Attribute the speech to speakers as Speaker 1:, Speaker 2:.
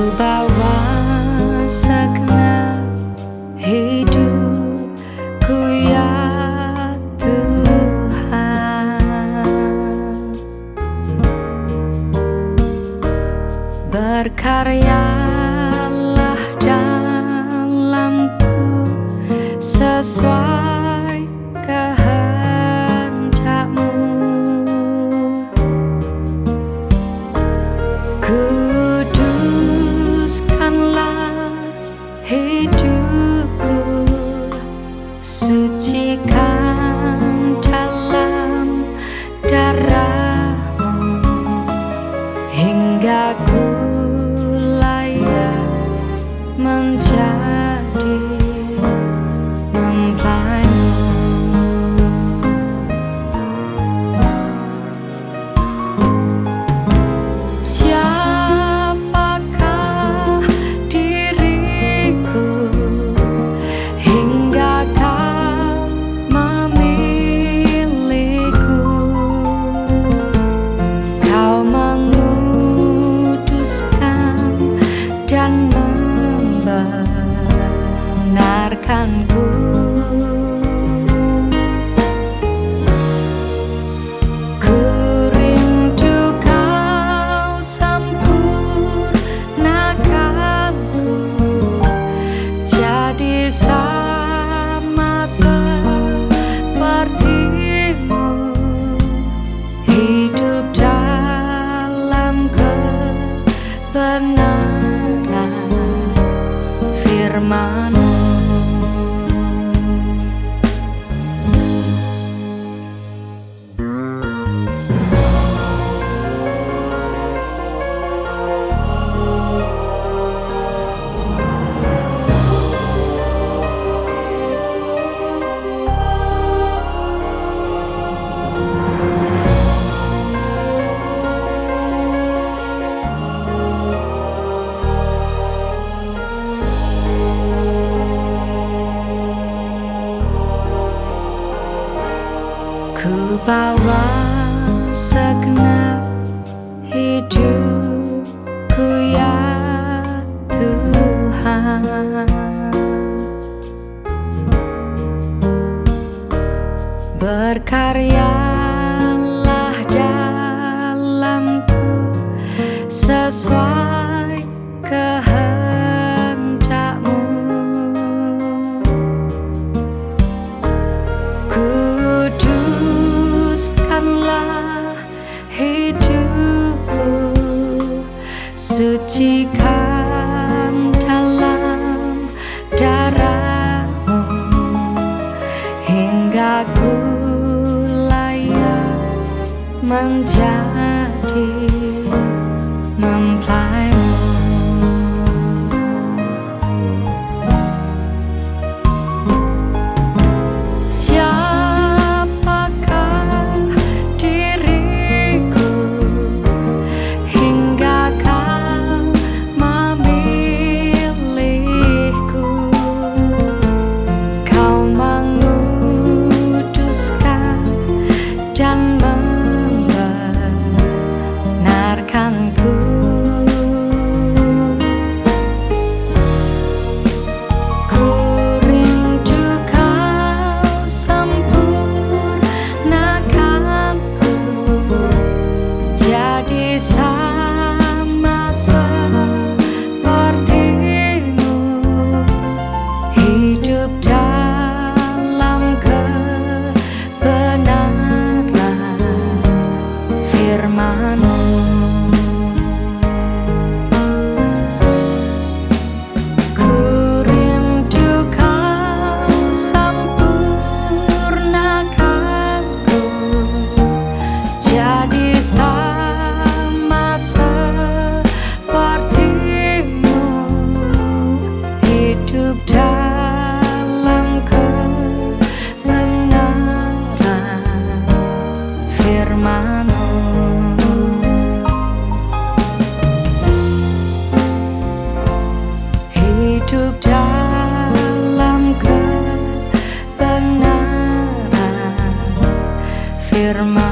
Speaker 1: bawa segenap hidupku ya Tuhan, berkaryalah dalamku sesuai kehendak-Mu. Kuduskanlah hidupku, sucikan dalam darah-Mu, hingga ku layak menjadi mempelai-Mu. Siapakah diriku hingga Kau memilihku? Kau menguduskan dan membenarkanku. Ku rindu Kau sempurnakanku, jadi sama seperti-Mu, hidup dalam kebenaran firman-Mu. Ku bawa segenap hidupku ya Tuhan, berkaryalah dalamku sesuai kehendak-Mu. Kuduskanlah hidupku, sucikan dalam darah-Mu, hingga ku layak menjadi mempelai-Mu. Dan membenarkanku. Ku rindu Kau sempurnakanku, jadi sama seperti-Mu, hidup dalam firman-Mu. Ku rindu Kau sempurnakanku, jadi sama seperti-Mu, hidup dalam kebenaran firman-Mu. Hidup dalam kebenaran firman-Mu.